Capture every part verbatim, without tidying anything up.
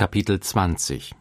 Kapitel zwanzig.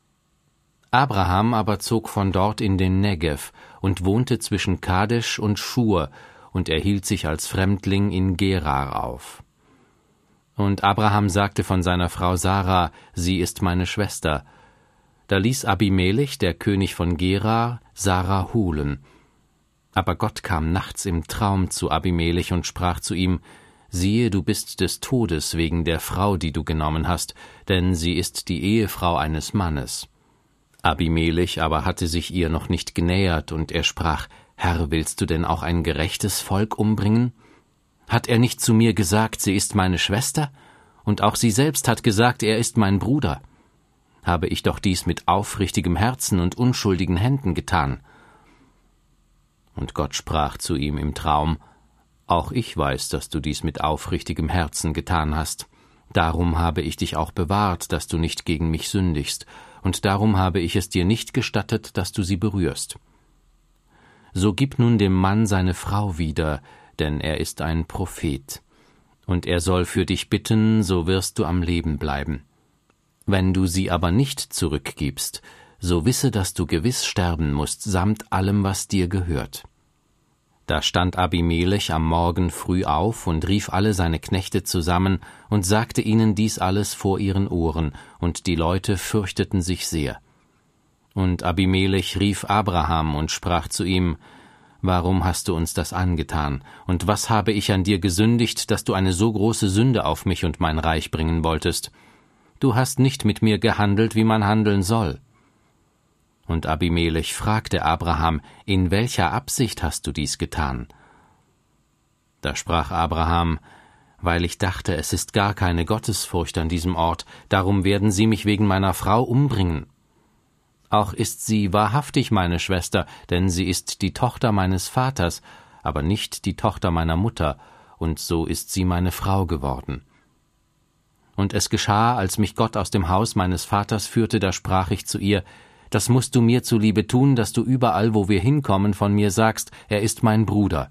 Abraham aber zog von dort in den Negev und wohnte zwischen Kadesh und Schur, und er hielt sich als Fremdling in Gerar auf. Und Abraham sagte von seiner Frau Sarah, sie ist meine Schwester. Da ließ Abimelech, der König von Gerar, Sarah holen. Aber Gott kam nachts im Traum zu Abimelech und sprach zu ihm, siehe, du bist des Todes wegen der Frau, die du genommen hast, denn sie ist die Ehefrau eines Mannes. Abimelech aber hatte sich ihr noch nicht genähert, und er sprach, Herr, willst du denn auch ein gerechtes Volk umbringen? Hat er nicht zu mir gesagt, sie ist meine Schwester? Und auch sie selbst hat gesagt, er ist mein Bruder. Habe ich doch dies mit aufrichtigem Herzen und unschuldigen Händen getan. Und Gott sprach zu ihm im Traum, auch ich weiß, dass du dies mit aufrichtigem Herzen getan hast. Darum habe ich dich auch bewahrt, dass du nicht gegen mich sündigst, und darum habe ich es dir nicht gestattet, dass du sie berührst. So gib nun dem Mann seine Frau wieder, denn er ist ein Prophet. Und er soll für dich bitten, so wirst du am Leben bleiben. Wenn du sie aber nicht zurückgibst, so wisse, dass du gewiss sterben musst, samt allem, was dir gehört. Da stand Abimelech am Morgen früh auf und rief alle seine Knechte zusammen und sagte ihnen dies alles vor ihren Ohren, und die Leute fürchteten sich sehr. Und Abimelech rief Abraham und sprach zu ihm, warum hast du uns das angetan, und was habe ich an dir gesündigt, dass du eine so große Sünde auf mich und mein Reich bringen wolltest? Du hast nicht mit mir gehandelt, wie man handeln soll. Und Abimelech fragte Abraham, in welcher Absicht hast du dies getan? Da sprach Abraham, weil ich dachte, es ist gar keine Gottesfurcht an diesem Ort, darum werden sie mich wegen meiner Frau umbringen. Auch ist sie wahrhaftig meine Schwester, denn sie ist die Tochter meines Vaters, aber nicht die Tochter meiner Mutter, und so ist sie meine Frau geworden. Und es geschah, als mich Gott aus dem Haus meines Vaters führte, da sprach ich zu ihr, das musst du mir zuliebe tun, dass du überall, wo wir hinkommen, von mir sagst, er ist mein Bruder.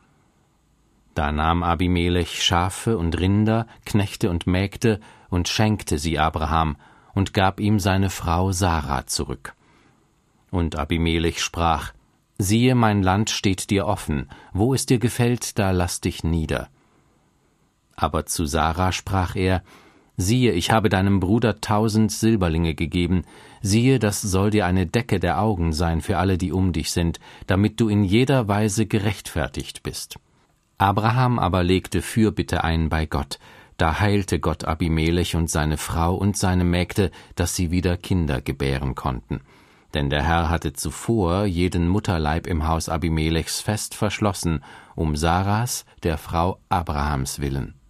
Da nahm Abimelech Schafe und Rinder, Knechte und Mägde und schenkte sie Abraham und gab ihm seine Frau Sarah zurück. Und Abimelech sprach, siehe, mein Land steht dir offen, wo es dir gefällt, da lass dich nieder. Aber zu Sarah sprach er, siehe, ich habe deinem Bruder tausend Silberlinge gegeben, siehe, das soll dir eine Decke der Augen sein für alle, die um dich sind, damit du in jeder Weise gerechtfertigt bist. Abraham aber legte Fürbitte ein bei Gott, da heilte Gott Abimelech und seine Frau und seine Mägde, dass sie wieder Kinder gebären konnten. Denn der Herr hatte zuvor jeden Mutterleib im Haus Abimelechs fest verschlossen, um Sarahs, der Frau Abrahams willen.